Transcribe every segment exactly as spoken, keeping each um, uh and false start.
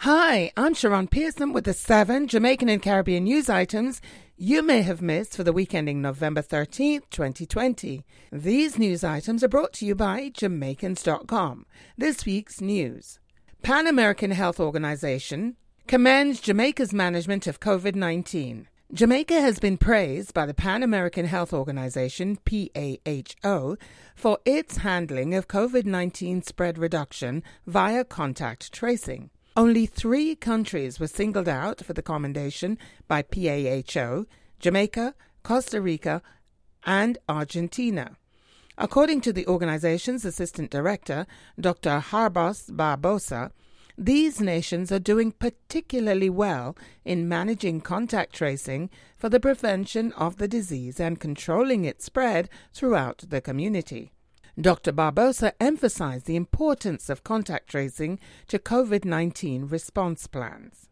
Hi, I'm Sharon Pearson with the seven Jamaican and Caribbean news items you may have missed for the week ending November thirteenth, twenty twenty. These news items are brought to you by Jamaicans dot com. This week's news. Pan American Health Organization commends Jamaica's management of COVID nineteen. Jamaica has been praised by the Pan American Health Organization, P A H O, for its handling of COVID nineteen spread reduction via contact tracing. Only three countries were singled out for the commendation by P A H O: Jamaica, Costa Rica, and Argentina. According to the organization's assistant director, Doctor Harbos Barbosa, these nations are doing particularly well in managing contact tracing for the prevention of the disease and controlling its spread throughout the community. Doctor Barbosa emphasized the importance of contact tracing to COVID nineteen response plans.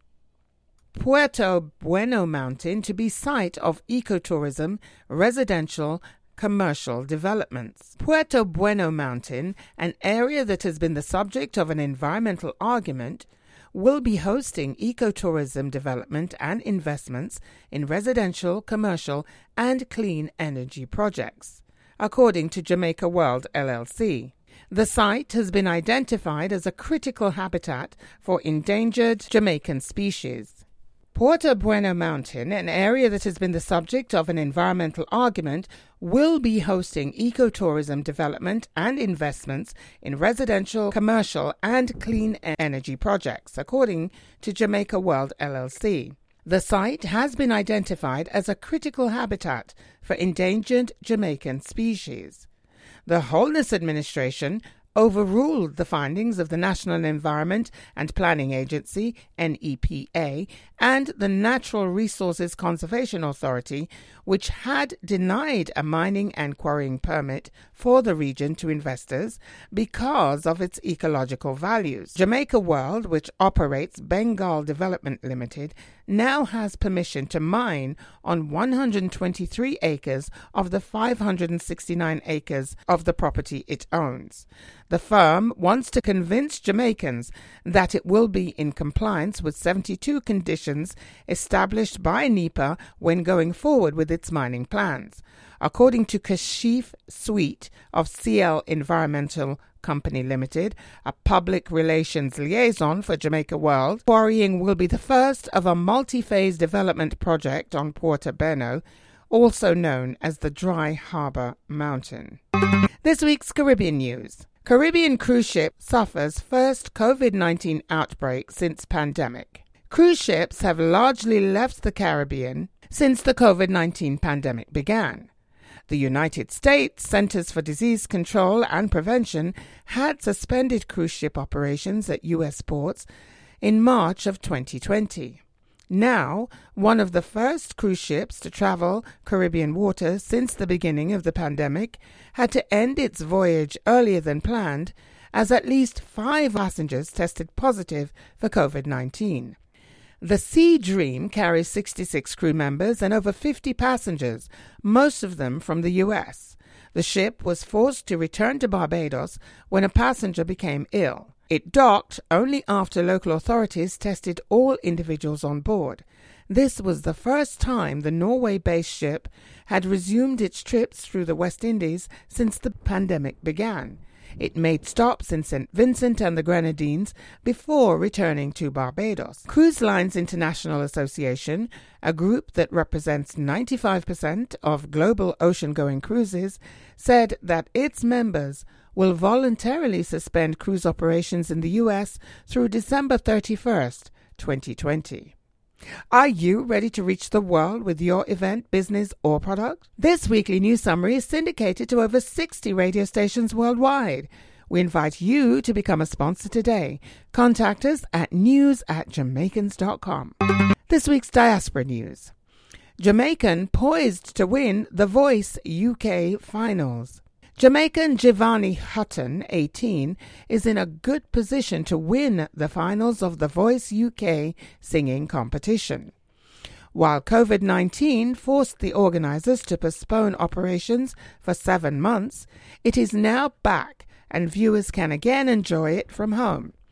Puerto Bueno Mountain to be site of ecotourism, residential, commercial developments. Puerto Bueno Mountain, an area that has been the subject of an environmental argument, will be hosting ecotourism development and investments in residential, commercial, and clean energy projects, according to Jamaica World L L C. The site has been identified as a critical habitat for endangered Jamaican species. Puerto Bueno Mountain, an area that has been the subject of an environmental argument, will be hosting ecotourism development and investments in residential, commercial, and clean energy projects, according to Jamaica World L L C. The site has been identified as a critical habitat for endangered Jamaican species. The Wholeness Administration overruled the findings of the National Environment and Planning Agency, N E P A, and the Natural Resources Conservation Authority, which had denied a mining and quarrying permit for the region to investors because of its ecological values. Jamaica World, which operates Bengal Development Limited, now has permission to mine on one hundred twenty-three acres of the five hundred sixty-nine acres of the property it owns. The firm wants to convince Jamaicans that it will be in compliance with seventy-two conditions established by NEPA when going forward with its mining plans. According to Kashif Sweet of C L Environmental Company Limited, a public relations liaison for Jamaica World, quarrying will be the first of a multi-phase development project on Puerto Bueno, also known as the Dry Harbor Mountain. This week's Caribbean news. Caribbean cruise ship suffers first COVID nineteen outbreak since pandemic. Cruise ships have largely left the Caribbean since the COVID nineteen pandemic began. The United States Centers for Disease Control and Prevention had suspended cruise ship operations at U S ports in March of twenty twenty. Now, one of the first cruise ships to travel Caribbean waters since the beginning of the pandemic had to end its voyage earlier than planned, as at least five passengers tested positive for COVID nineteen. The Sea Dream carries sixty-six crew members and over fifty passengers, most of them from the U S. The ship was forced to return to Barbados when a passenger became ill. It docked only after local authorities tested all individuals on board. This was the first time the Norway-based ship had resumed its trips through the West Indies since the pandemic began. It made stops in Saint Vincent and the Grenadines before returning to Barbados. Cruise Lines International Association, a group that represents ninety-five percent of global ocean-going cruises, said that its members will voluntarily suspend cruise operations in the U S through December thirty-first, twenty twenty. Are you ready to reach the world with your event, business, or product? This weekly news summary is syndicated to over sixty radio stations worldwide. We invite you to become a sponsor today. Contact us at news at Jamaicans dot com. This week's diaspora news. Jamaican poised to win The Voice U K finals. Jamaican Giovanni Hutton, eighteen, is in a good position to win the finals of The Voice U K singing competition. While COVID nineteen forced the organizers to postpone operations for seven months, it is now back and viewers can again enjoy it from home.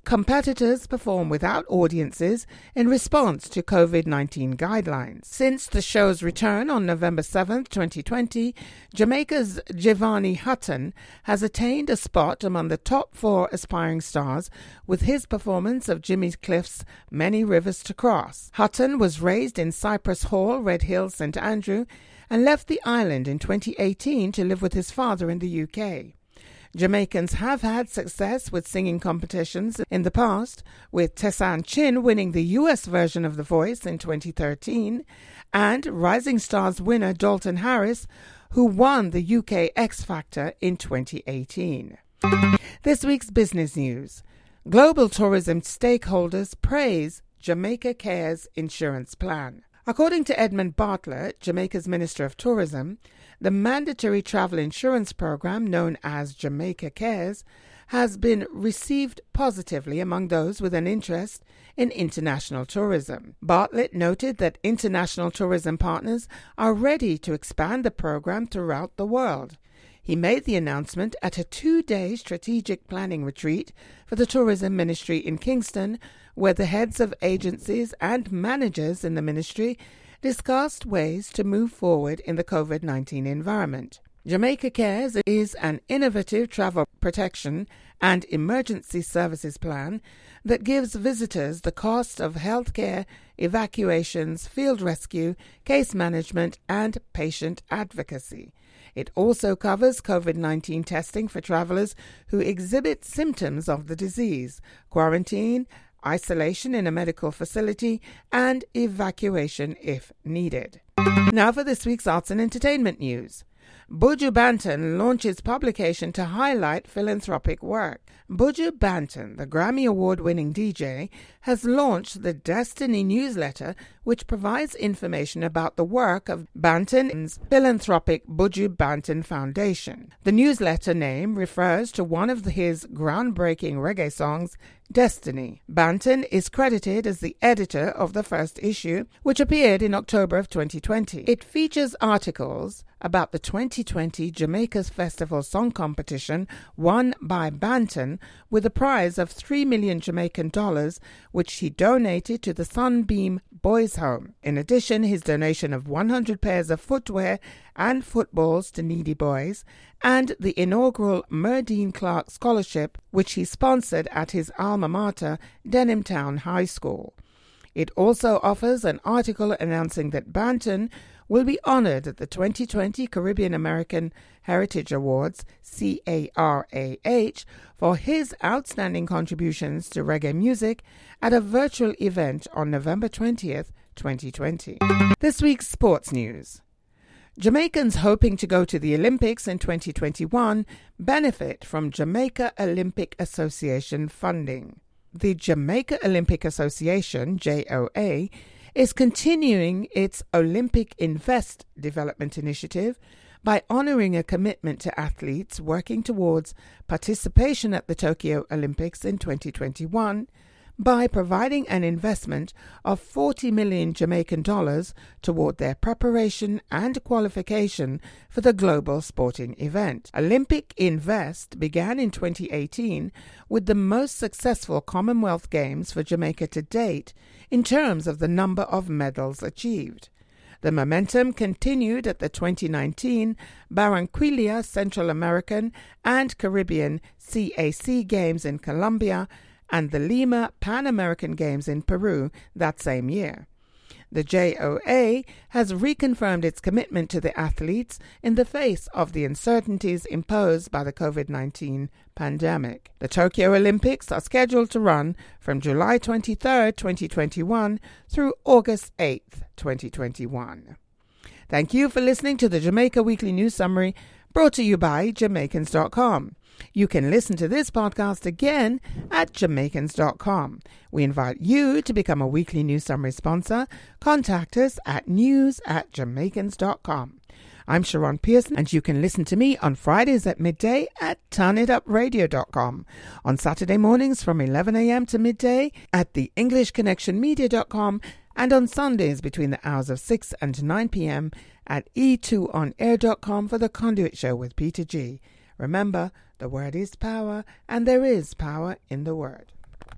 competitors perform without audiences in response to COVID nineteen guidelines. Since the show's return on November seventh, twenty twenty, Jamaica's Giovanni Hutton has attained a spot among the top four aspiring stars with his performance of Jimmy Cliff's Many Rivers to Cross. Hutton was raised in Cypress Hall, Red Hill, Saint Andrew, and left the island in twenty eighteen to live with his father in the U K. Jamaicans have had success with singing competitions in the past, with Tessanne Chin winning the U S version of The Voice in twenty thirteen, and Rising Stars winner Dalton Harris, who won the U K X Factor in twenty eighteen. This week's business news. Global tourism stakeholders praise Jamaica Cares insurance plan. According to Edmund Bartlett, Jamaica's Minister of Tourism, the mandatory travel insurance program known as Jamaica Cares has been received positively among those with an interest in international tourism. Bartlett noted that international tourism partners are ready to expand the program throughout the world. He made the announcement at a two-day strategic planning retreat for the Tourism Ministry in Kingston, where the heads of agencies and managers in the ministry discussed ways to move forward in the COVID nineteen environment. Jamaica Cares is an innovative travel protection and emergency services plan that gives visitors the cost of healthcare, evacuations, field rescue, case management, and patient advocacy. It also covers COVID nineteen testing for travelers who exhibit symptoms of the disease, quarantine, isolation in a medical facility, and evacuation if needed. Now for this week's arts and entertainment news. Buju Banton launches publication to highlight philanthropic work. Buju Banton, the Grammy Award-winning D J, has launched the Destiny newsletter, which provides information about the work of Banton's philanthropic Buju Banton Foundation. The newsletter name refers to one of his groundbreaking reggae songs, Destiny. Banton is credited as the editor of the first issue, which appeared in October of twenty twenty. It features articles about the twenty twenty Jamaica's Festival Song Competition won by Banton with a prize of three million Jamaican dollars, which he donated to the Sunbeam Boys Home. In addition, his donation of one hundred pairs of footwear and footballs to needy boys, and the inaugural Merdine Clark Scholarship, which he sponsored at his alma mater, Denhamtown High School. It also offers an article announcing that Banton will be honored at the twenty twenty Caribbean American Heritage Awards, C A R A H, for his outstanding contributions to reggae music at a virtual event on November twentieth, twenty twenty. This week's sports news. Jamaicans hoping to go to the Olympics in twenty twenty-one benefit from Jamaica Olympic Association funding. The Jamaica Olympic Association, J O A, is continuing its Olympic Invest development initiative by honoring a commitment to athletes working towards participation at the Tokyo Olympics in twenty twenty-one by providing an investment of forty million Jamaican dollars toward their preparation and qualification for the global sporting event. Olympic Invest began in twenty eighteen with the most successful Commonwealth Games for Jamaica to date in terms of the number of medals achieved. The momentum continued at the twenty nineteen Barranquilla Central American and Caribbean C A C Games in Colombia and the Lima Pan American Games in Peru that same year. The J O A has reconfirmed its commitment to the athletes in the face of the uncertainties imposed by the COVID nineteen pandemic. The Tokyo Olympics are scheduled to run from July twenty-third, twenty twenty-one through August eighth, twenty twenty-one. Thank you for listening to the Jamaica Weekly News Summary, brought to you by Jamaicans dot com. You can listen to this podcast again at Jamaicans dot com. We invite you to become a weekly news summary sponsor. Contact us at news at Jamaicans dot com. I'm Sharon Pearson, and you can listen to me on Fridays at midday at turn it up radio dot com, on Saturday mornings from eleven a.m. to midday at the english connection media dot com, and on Sundays between the hours of six and nine p.m. at e two on air dot com for The Conduit Show with Peter G. Remember, the word is power, and there is power in the word.